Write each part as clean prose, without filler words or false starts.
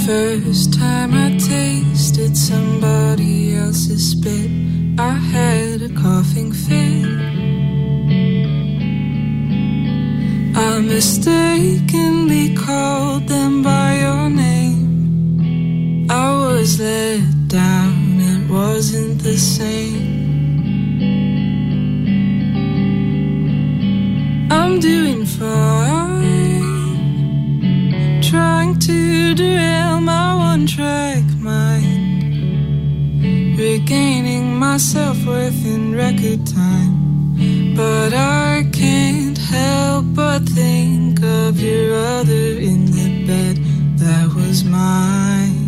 First time I tasted somebody else's spit, I had a coughing fit. I mistakenly called them by your name. I was let down, it wasn't the same. I'm doing fine, trying to derail my one-track mind, regaining my self-worth in record time. But I can't help but think of your other in the bed that was mine.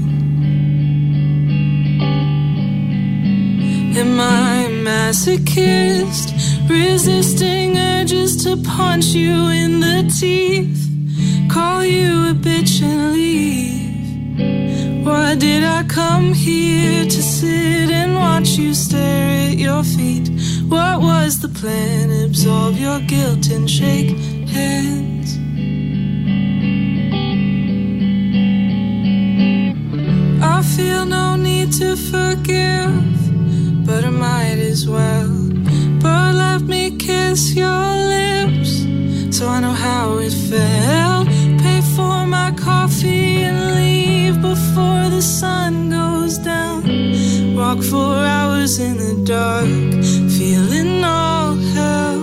Am I a masochist, resisting urges to punch you in the teeth, call you a bitch and leave? Why did I come here to sit and watch you stare at your feet? What was the plan? Absolve your guilt and shake hands. I feel no need to forgive, but I might as well. But let me kiss your lips, so I know how it felt. Pay for my coffee and leave before the sun goes down. Walk 4 hours in the dark, feeling all hell.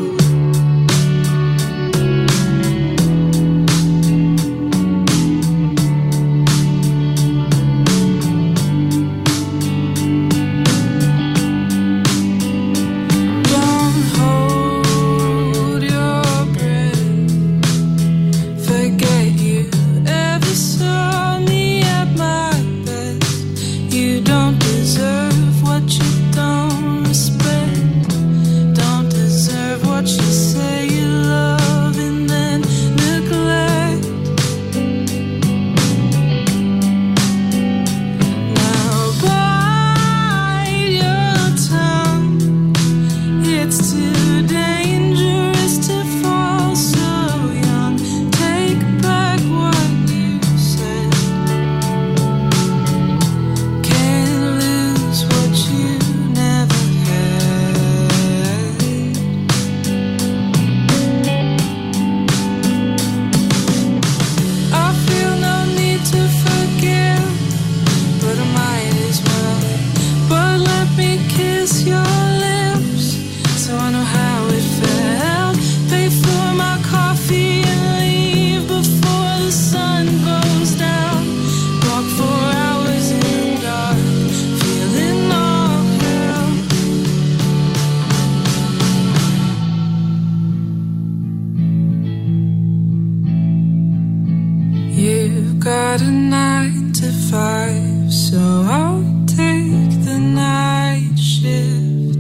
Got a 9 to 5, so I'll take the night shift.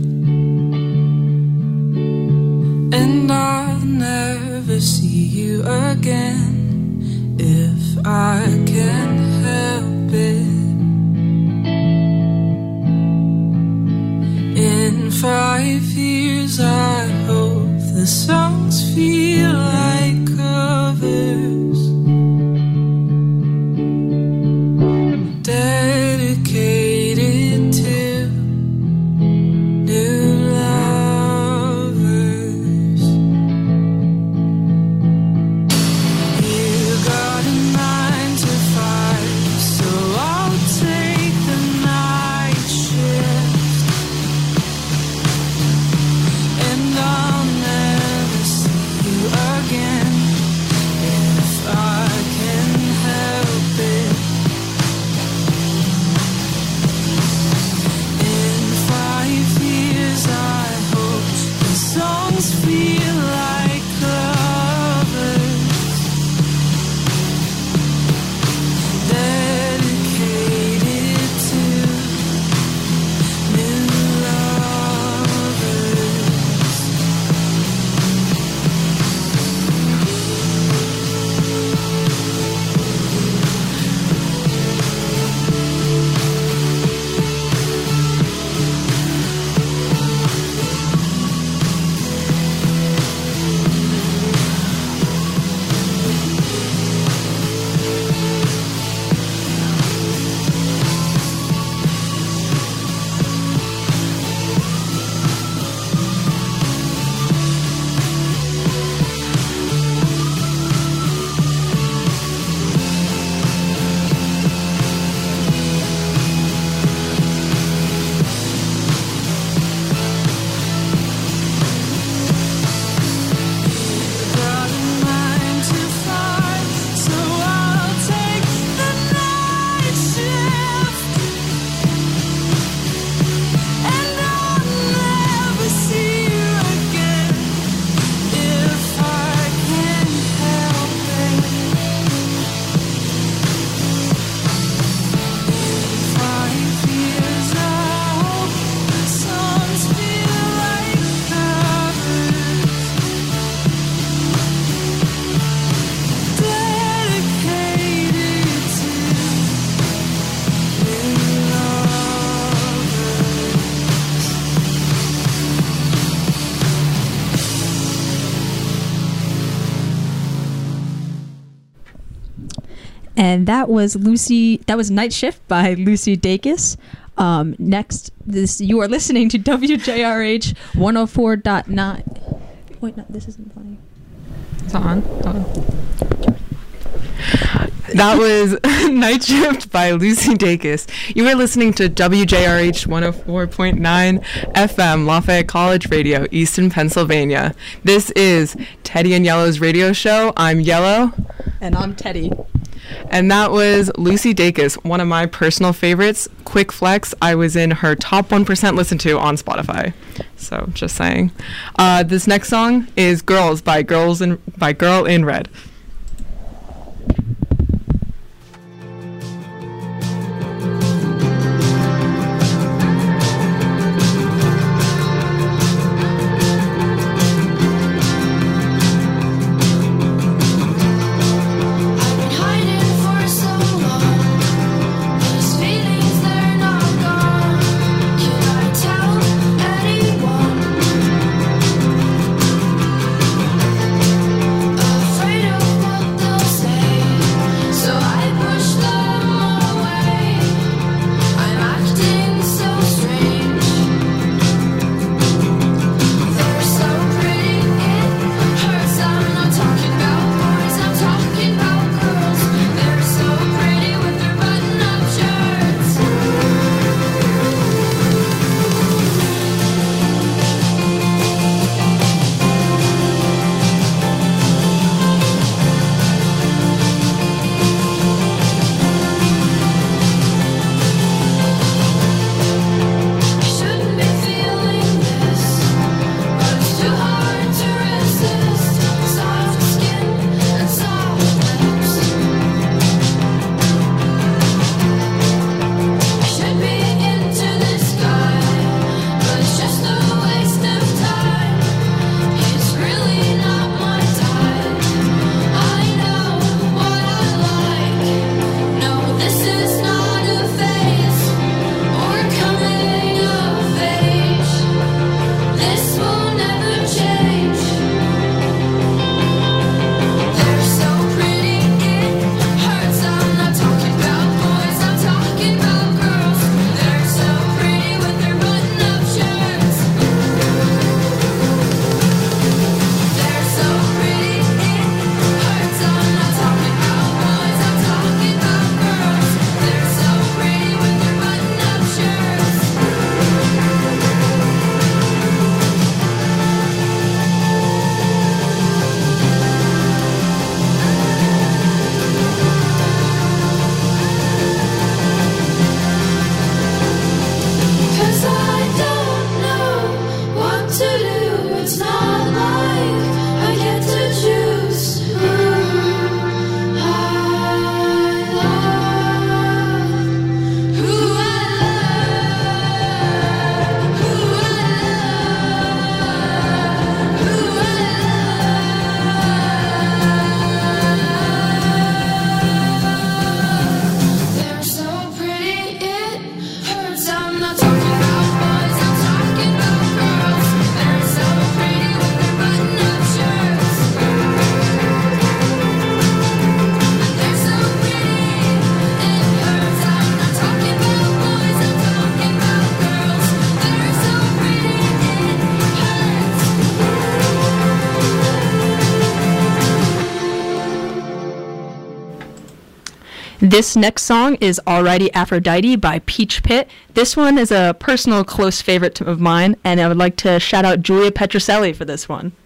And I'll never see you again if I can help it. In 5 years I hope the songs feel like covers, dedicated to new lovers. You got a 9 to 5, so I'll take the night shift. And I'll never see you again And that was Night Shift by Lucy Dacus. Next, you are listening to WJRH 104.9. Wait, no, this isn't playing. It's on. That was Night Shift by Lucy Dacus. You were listening to WJRH 104.9 FM, Lafayette College Radio, Easton, Pennsylvania. This is Teddy and Yellow's radio show. I'm Yellow. And I'm Teddy. And that was Lucy Dacus, one of my personal favorites. Quick flex, I was in her top 1% listened to on Spotify. So, just saying. This next song is Girls by Girl in Red. This next song is Alrighty Aphrodite by Peach Pit. This one is a personal close favorite of mine, and I would like to shout out Julia Petroselli for this one.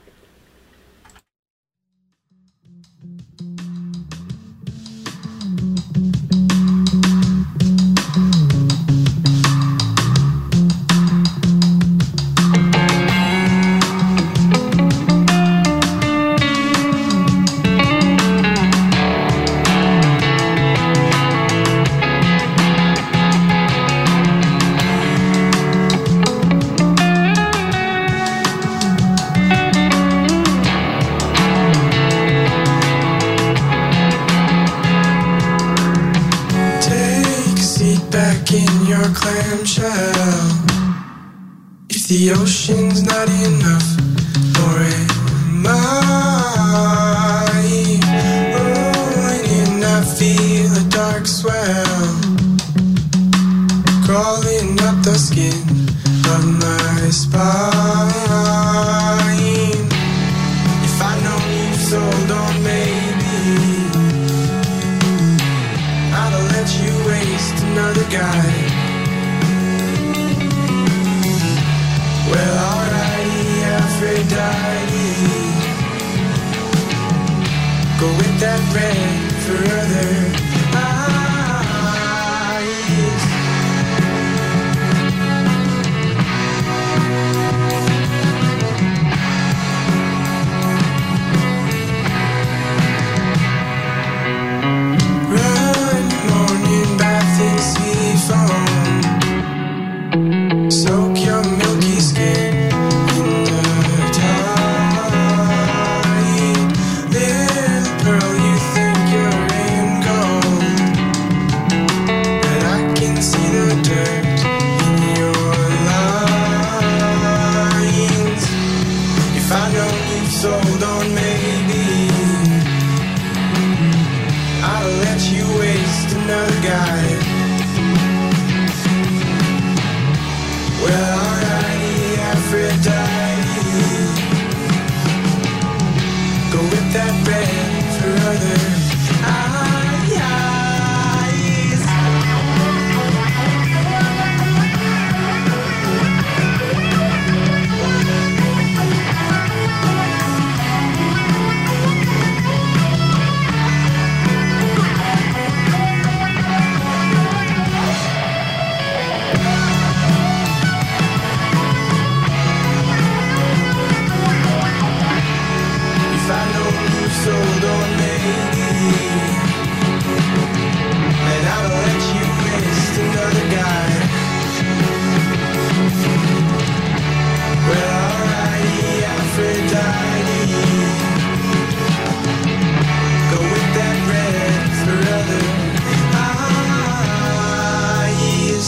If the ocean's not enough, or am I? Oh, when you're not feeling the skin of my spine. If I know you sold on maybe, I'll let you waste another guy. Well, alrighty, Aphrodite, go with that red for other eyes. Run, morning bath in sea foam, soak your milky skin in the tide. Little pearl, you think you're in gold, but I can see the dirt in your lines. If I know you've sold on maybe, I'll let you waste another guy. Well, alrighty, Aphrodite, go with that red for other eyes. If I know you sold on maybe, then I'll let you waste another guy. Well, alrighty, Aphrodite, go with that red for other eyes.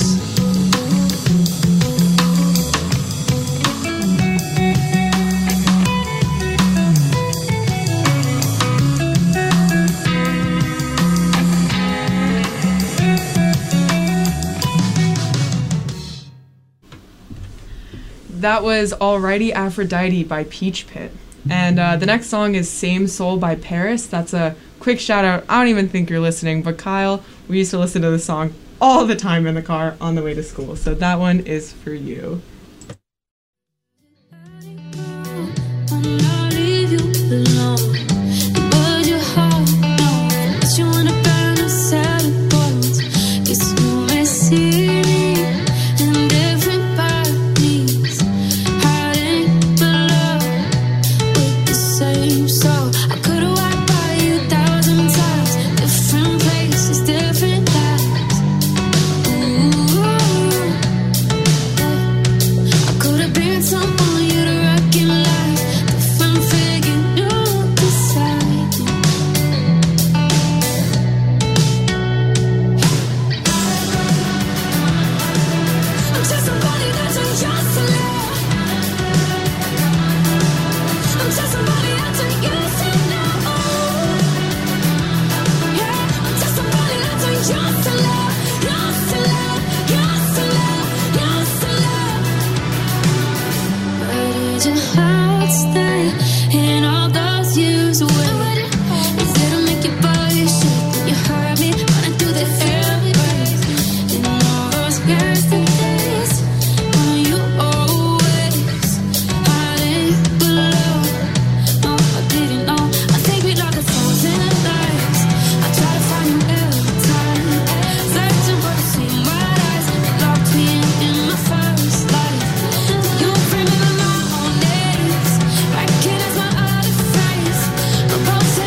That was Alrighty Aphrodite by Peach Pit. And the next song is Same Soul by Paris. That's a quick shout out. I don't even think you're listening, but Kyle, we used to listen to this song all the time in the car on the way to school. So that one is for you. Recognize my other face.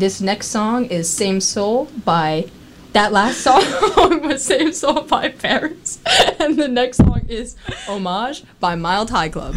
This next song is Same Soul by... That last song was Same Soul by Paris. And the next song is Homage by Mild High Club.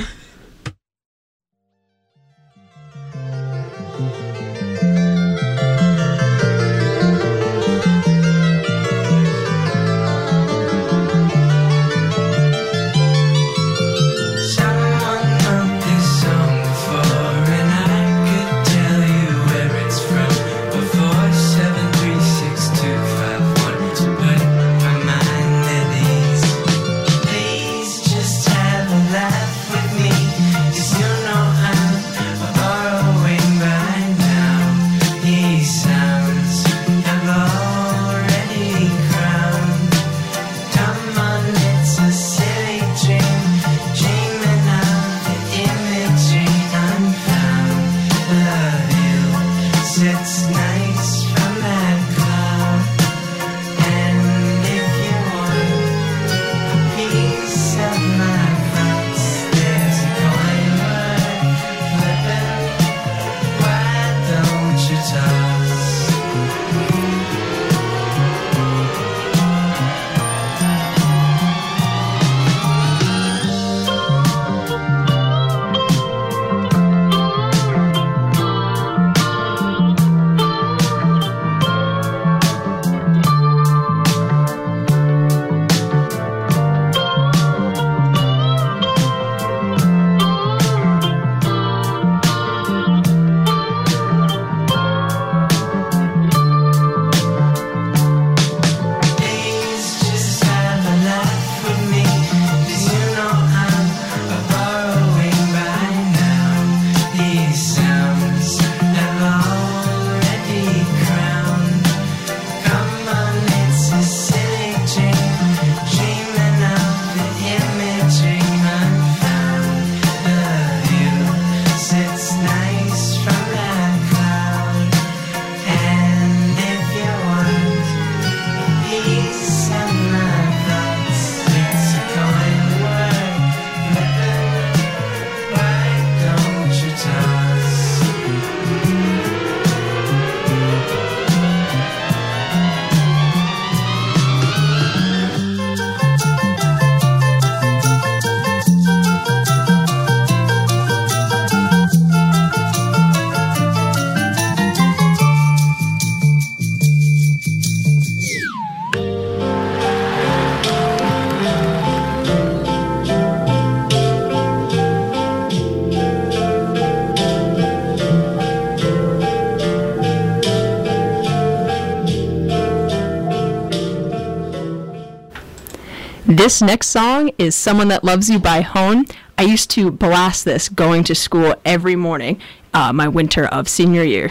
This next song is Someone That Loves You by Hone. I used to blast this going to school every morning, my winter of senior year.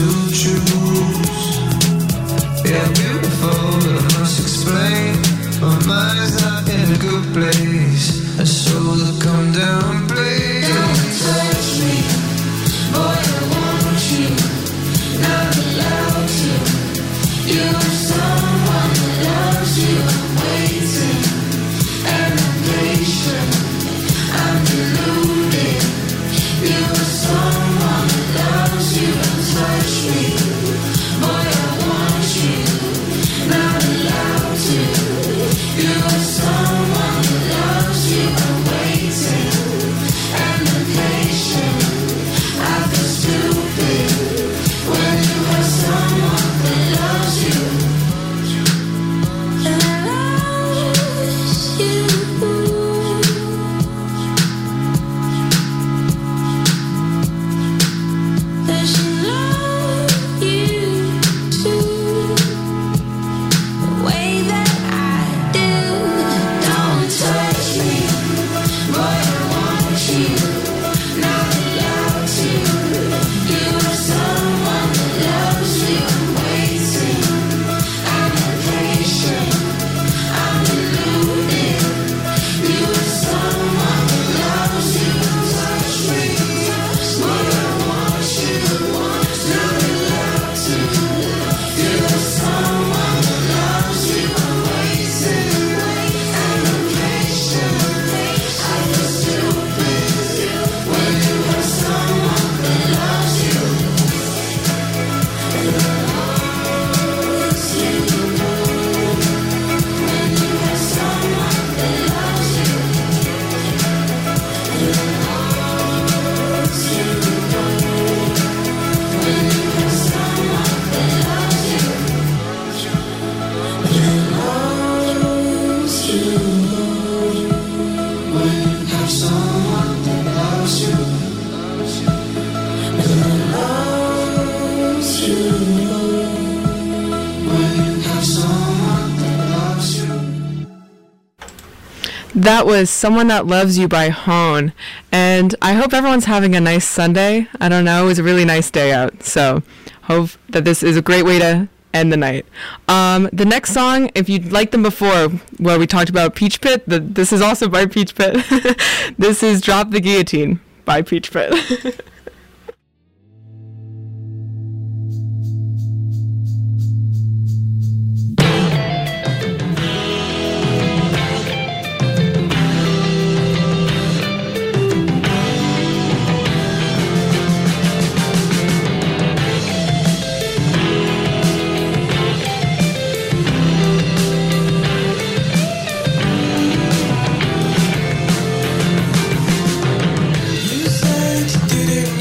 Yeah, beautiful, I must explain. is not in a good place. A soul to come down, please. Don't touch me, boy, I want you. Not allowed to. You are someone that loves you. I'm waiting and I'm patient. I'm deluded. You are someone that loves you. Don't touch me, boy, I want you. Not allowed to. You are someone that loves you. I'm waiting and I'm patient. I feel stupid when you have someone that loves you. That loves you. That should love you too. The way that I do. Don't touch me, boy, I want you. Not allowed to. You are someone that loves you. I'm waiting, I'm impatient, I'm deluded. You are someone that loves you. Don't touch me, boy, I want you. Not allowed to. You are someone that loves you. I'm waiting, I'm impatient. I feel stupid when you have someone that loves you. That loves you. When you have someone that loves you. That loves you. When you have someone that loves you. That loves you. When you have someone that loves you. That loves you. When you have someone that loves you. That was Someone That Loves You by Hone. And I hope everyone's having a nice Sunday. I don't know, it was a really nice day out. So hope that this is a great way to end the night. The next song, if you liked them before, where we talked about Peach Pit, this is also by Peach Pit. This is Drop the Guillotine by Peach Pit. You said you didn't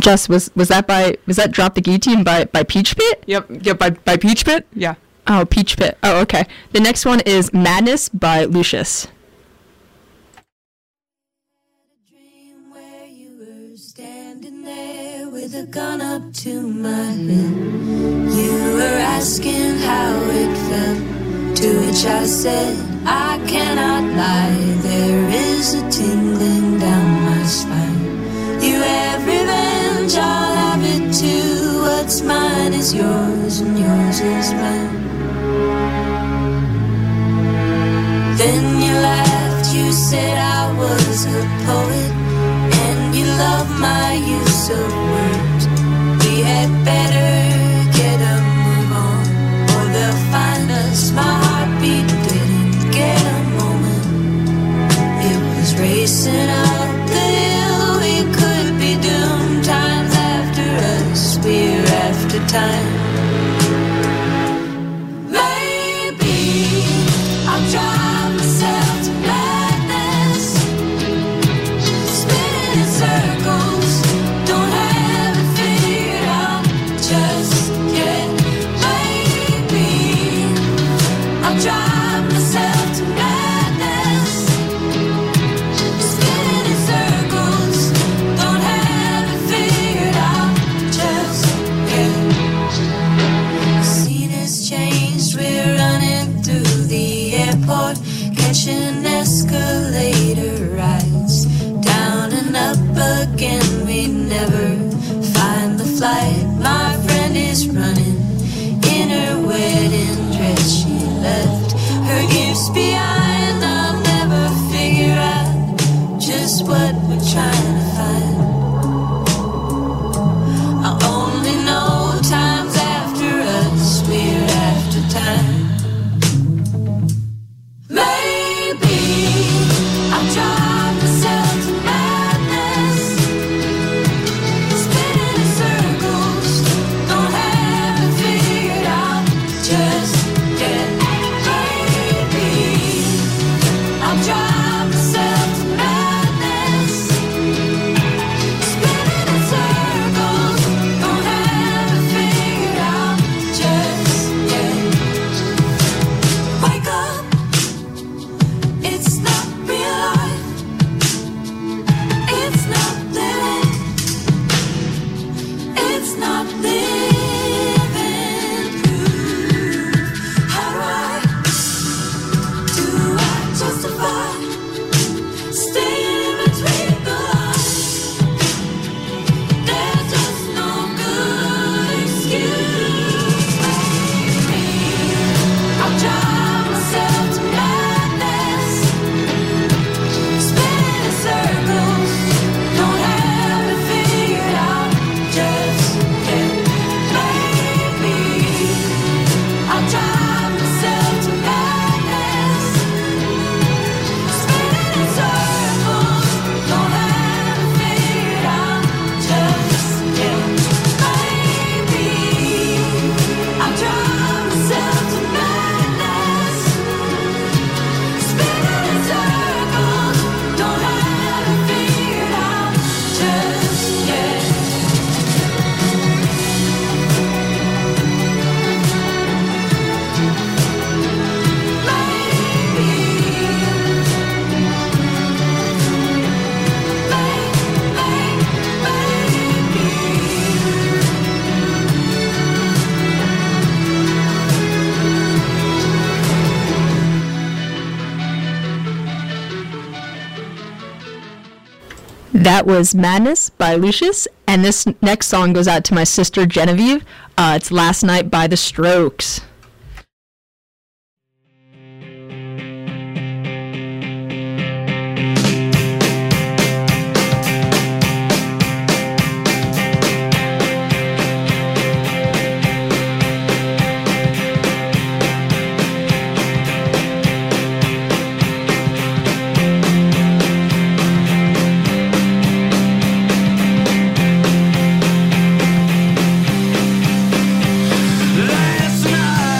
Jess, was that Drop the G Team by Peach Pit? Yep, by Peach Pit? Yeah. Oh, Peach Pit. Oh, okay. The next one is Madness by Lucius. Dream where you were standing there with a gun up to my head. You were asking how it felt, to which I said, I cannot lie. There is a tingling down my spine. You have revenge, I'll have it too. What's mine is yours and yours is mine. Then you laughed, you said I was a poet, and you loved my use of words. We had better get a move on, or they'll find us. My heartbeat didn't get a moment. It was racing up the hill, we could be doomed. Time's after us, we're after time. Maybe I'll drive myself to madness, spinning in circles, don't have it figured out just yet. Maybe I'll drive myself to madness, spinning in circles, don't have it figured out just yet. The scene has changed, we're running through the airport, catching escalator rides, down and up again, we never find the flight. My friend is running in her wedding dress, she left her gifts behind. I'll never figure out just what we're trying to find. I only know time's after us, we're after time. Maybe I'll drive myself to madness, spinning in circles, don't have it figured out just yet. Maybe I'll drive myself to madness, spinning in circles, don't have it figured out just yet. Wake up, it's not real life, it's not living, it's not living proof. How do I justify staying in between the lines? There's just no good excuse. Maybe I'll drive myself to madness, spinning in circles, don't have it figured out just yet. Maybe I'll drive myself to madness, spinning in circles, don't have it figured out just yet. Maybe I'll drive myself to madness, spinning in circles, don't have it figured out just yet. That was Madness by Lucius, and this next song goes out to my sister Genevieve. It's Last Night by The Strokes. Last night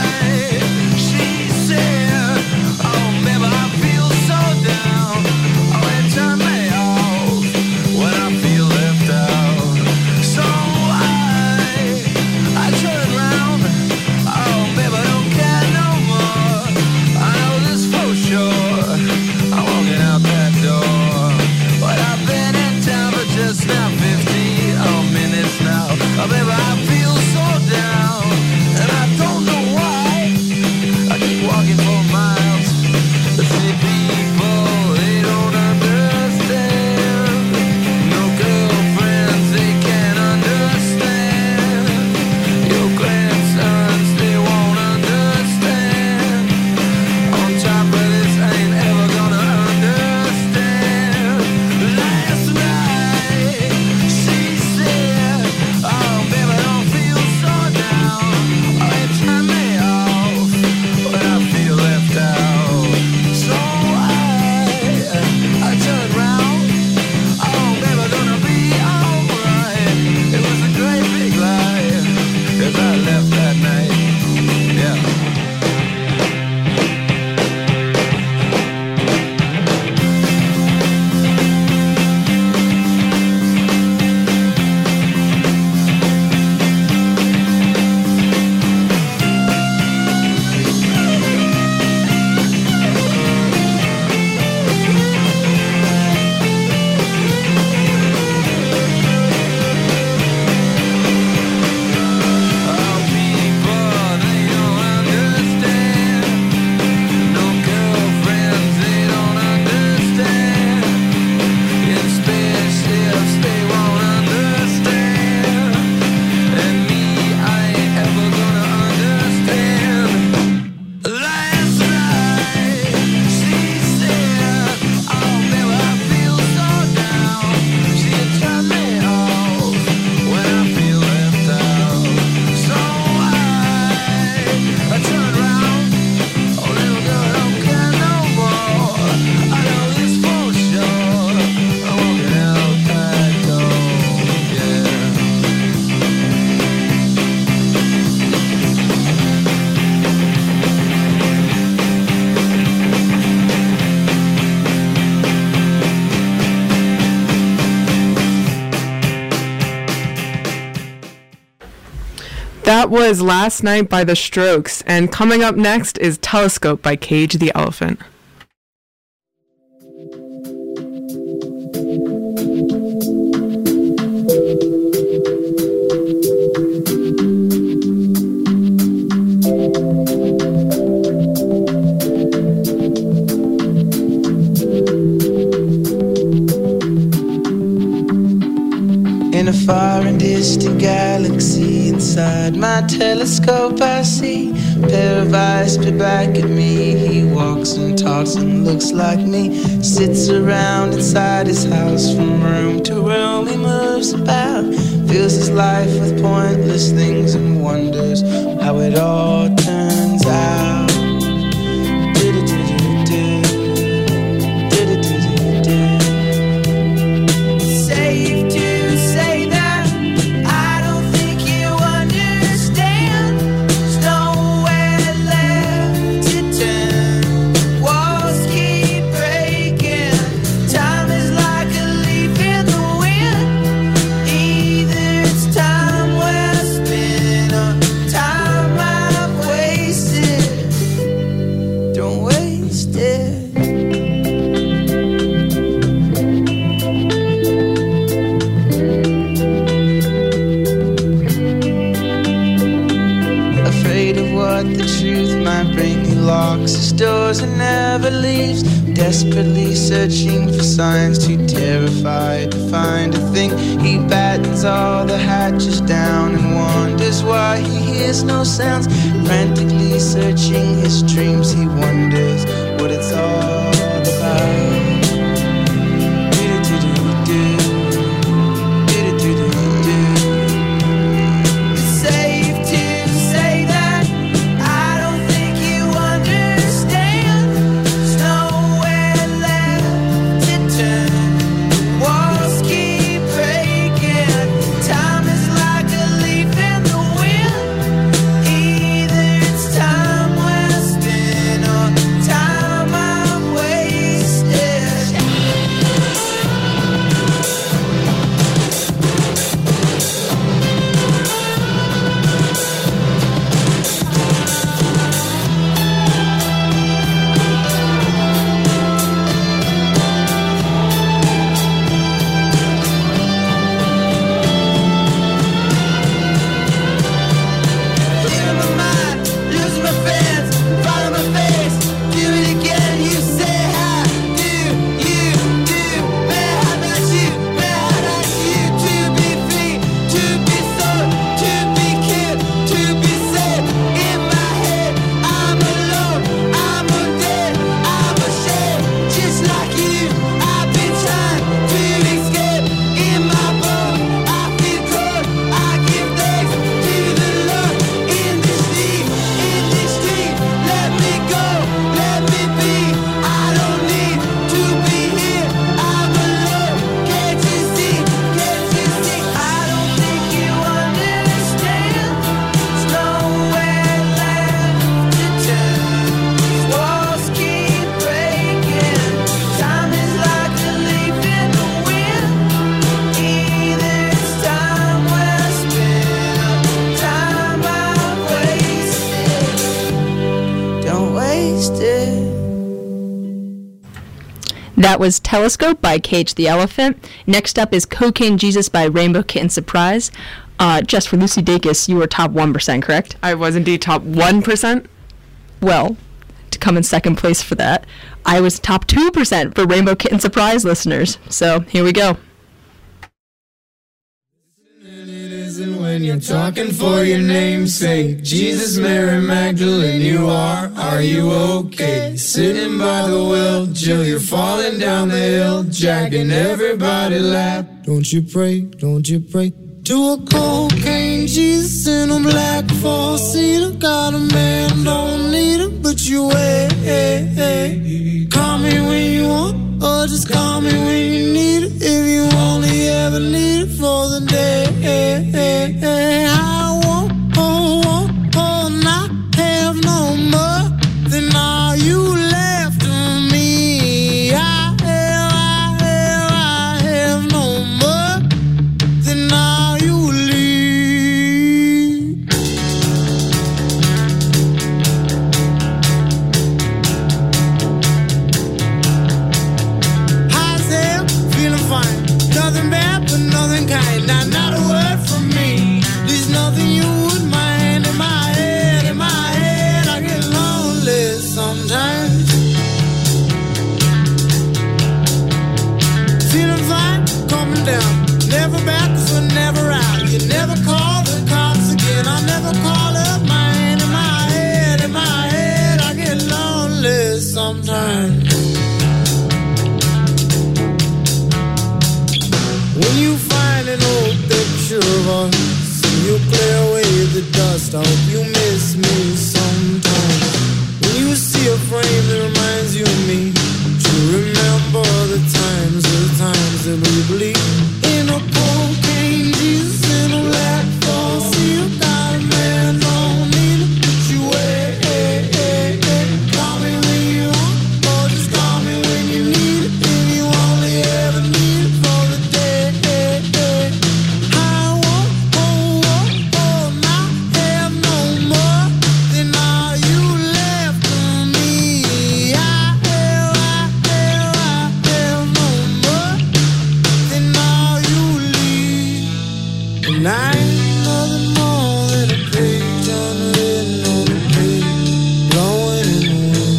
That was Last Night by The Strokes, and coming up next is Telescope by Cage the Elephant. In a far and distant galaxy, inside my telescope I see a pair of eyes peer back at me. He walks and talks and looks like me, sits around inside his house. From room to room he moves about, fills his life with pointless things and wonders how it all turns out. And never leaves, desperately searching for signs, too terrified to find a thing. He battens all the hatches down and wonders why he hears no sounds. Frantically searching his dreams, he wonders what it's all about. That was Telescope by Cage the Elephant. Next up is Cocaine Jesus by Rainbow Kitten Surprise. Just for Lucy Dacus, you were top 1%, correct? I was indeed top 1%. Well, to come in second place for that, I was top 2% for Rainbow Kitten Surprise listeners. So, here we go. When you're talking for your namesake, Jesus, Mary Magdalene, you are you okay? Sitting by the well, Jill, you're falling down the hill, jacking everybody laugh. Don't you pray to a cocaine Jesus in a black four-seater. Got a man, don't need him, but you wait. Call me when you want, or just call me when you need it. If you only ever need it for the day. I won't not have no more than all you left of me. I have no more than all you leave. sometimes. When you find an old picture of us and you clear away the dust, I hope you miss me sometimes. When you see a frame that reminds you of me, do you remember the times that we believed in a cocaine Jesus in a black false seal? Got a man, don't need to put you away. Call me when you want, or just call me when you need it. If you only ever need it for the day. I won't not have no more than all you left for me. I have no more than all you leave. And I ain't nothing more than a page unwritten on the page, blowing in the wind.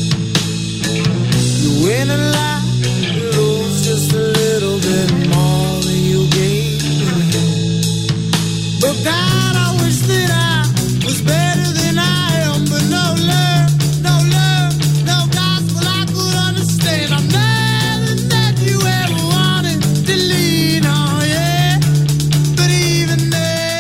You win a lot, you lose just a little bit more than you gain. But God, I wish that I was better than I am. But no love, no gospel I could understand. I'm nothing that you ever wanted to lean on, yeah. But even then,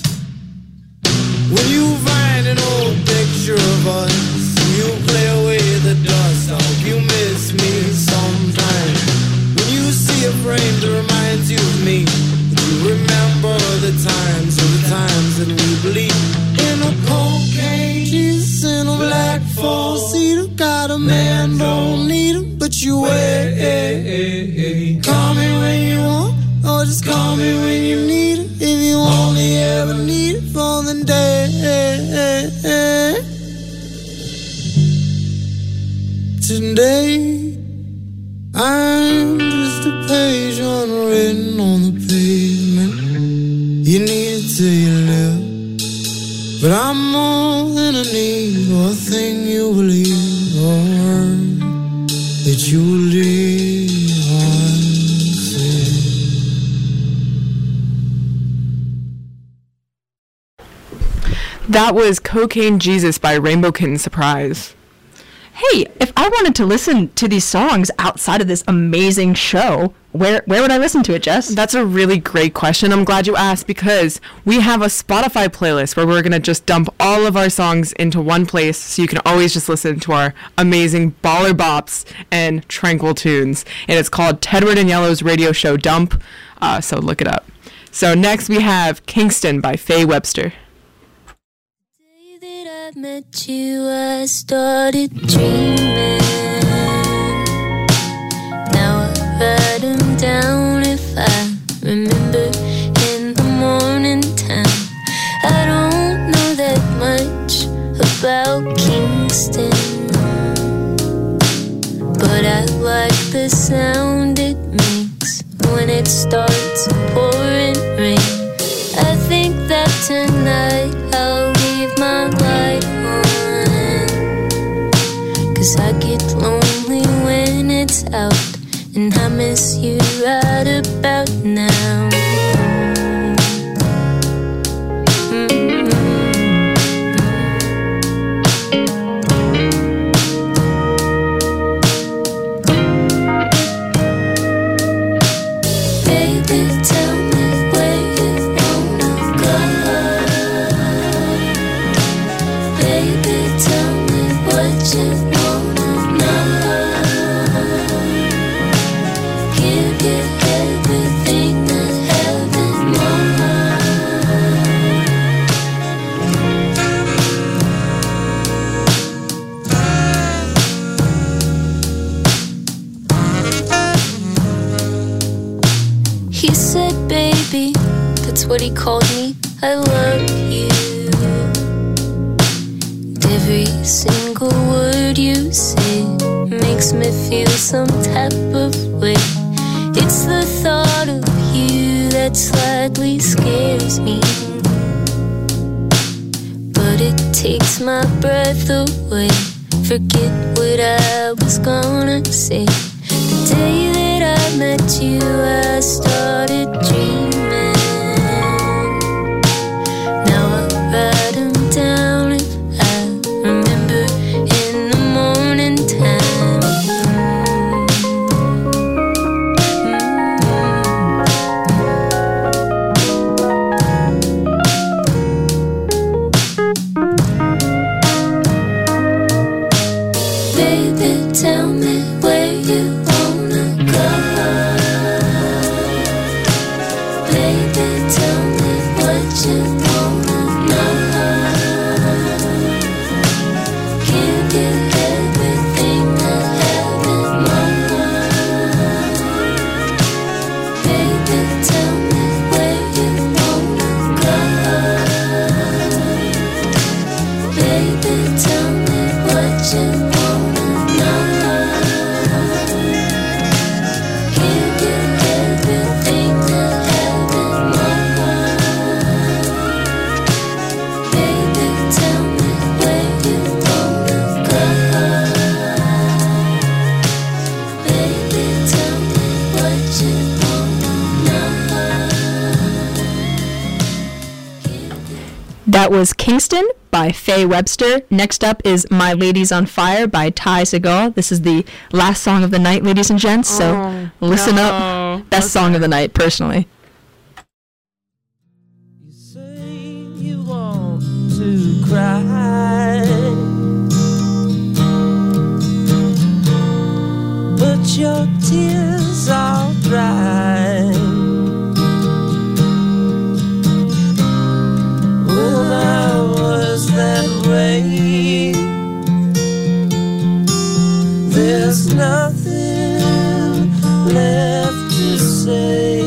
when you find an old picture of us and you clear away the dust, I hope you miss me sometimes. When you see a frame that reminds you of me, do you remember the times that we believed in a cocaine Jesus in a black four-seater? Got a man, don't need him, but you wait. Call me when you want, or just call me when you need it. If you only ever need it for the day. Today, I'm just a page unwritten on the pavement. You need it till you live, but I'm more than a need or a thing you believe or a word that you leave unsaid. That was Cocaine Jesus by Rainbow Kitten Surprise. Hey, if I wanted to listen to these songs outside of this amazing show, where would I listen to it, Jess? That's a really great question. I'm glad you asked, because we have a Spotify playlist where we're going to just dump all of our songs into one place, so you can always just listen to our amazing baller bops and tranquil tunes. And it's called Tedward and Yellow's Radio Show Dump, so look it up. So next we have Kingston by Faye Webster. I met you, I started dreaming. Now I write them down if I remember in the morning time. I don't know that much about Kingston, but I like the sound it makes when it starts pouring rain. I think that tonight I'll leave my light on, 'cause I get lonely when it's out, and I miss you right about now. Baby, tell me where you wanna go. Baby, tell me what you wanna know. Give you everything that heaven wants. He said, baby, that's what he called me, I love you. Every single word you say makes me feel some type of way. It's the thought of you that slightly scares me, but it takes my breath away. Forget what I was gonna say. The day that I met you, I started dreaming. Now I write them down if I remember in the morning time. tell me where you wanna go. Baby, tell me what you wanna know. Give you everything I have in mind. Baby, tell me where you wanna go. Baby, tell me what you wanna know. Give you everything I have in mind. Baby, tell me where you wanna go. Baby, tell me what you wanna know. That was Kingston by Faye Webster. Next up is My Lady's on Fire by Ty Segall. This is the last song of the night, ladies and gents, so listen up. Best song of the night, personally. You say you want to cry, but your tears are dry. When I was that way, there's nothing left to say.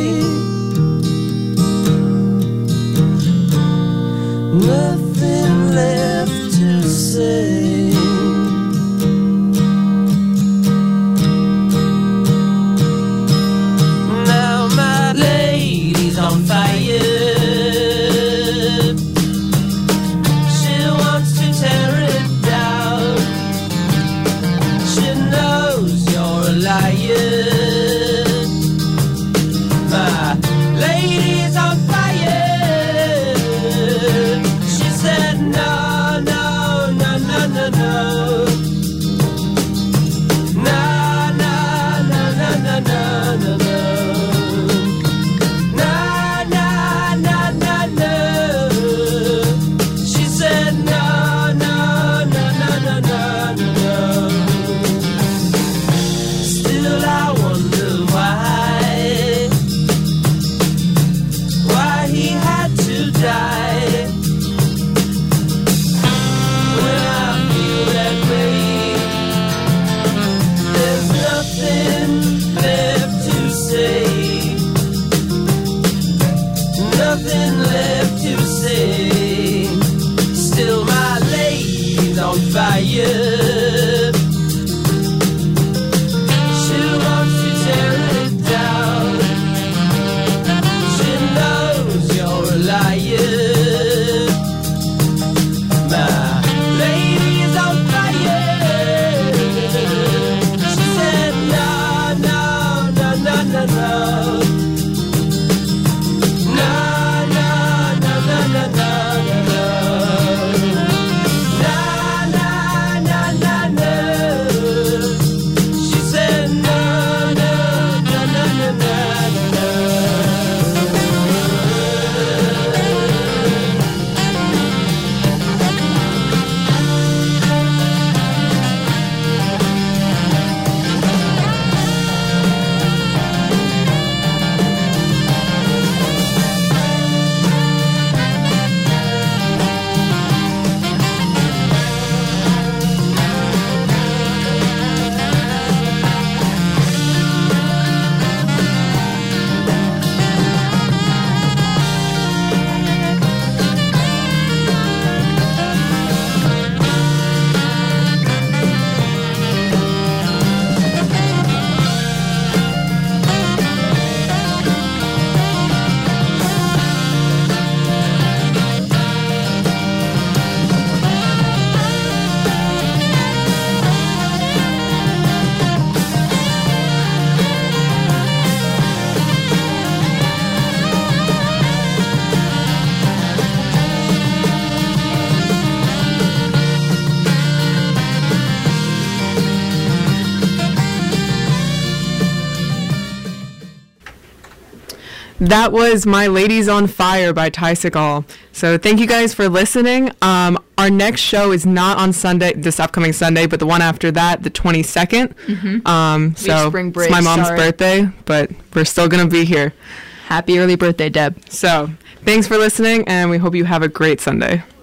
Nothing left to say. Now my lady's on fire. She wants to tear it down. She knows you're a liar. My lady's on fire. She said no, no, no, no, no, no. No, no, no, no, no, no, no, no. No, no, no, no, no. She said no, no, no, no, no, no, no. Still I wonder why he had to die. When I feel that way, there's nothing left to say. Nothing left to say. Still my lady's on fire. She wants to tear it down. She knows you're a liar. My lady's on fire. She said no, no, no, no, no, no. No, no, no, no, no, no, no. No, no, no, That was My Ladies on Fire by Ty Segall. So thank you guys for listening. Our next show is not on Sunday, this upcoming Sunday, but the one after that, the 22nd. So spring break, it's my mom's sorry. birthday, but we're still going to be here. Happy early birthday, Deb. So thanks for listening, and we hope you have a great Sunday.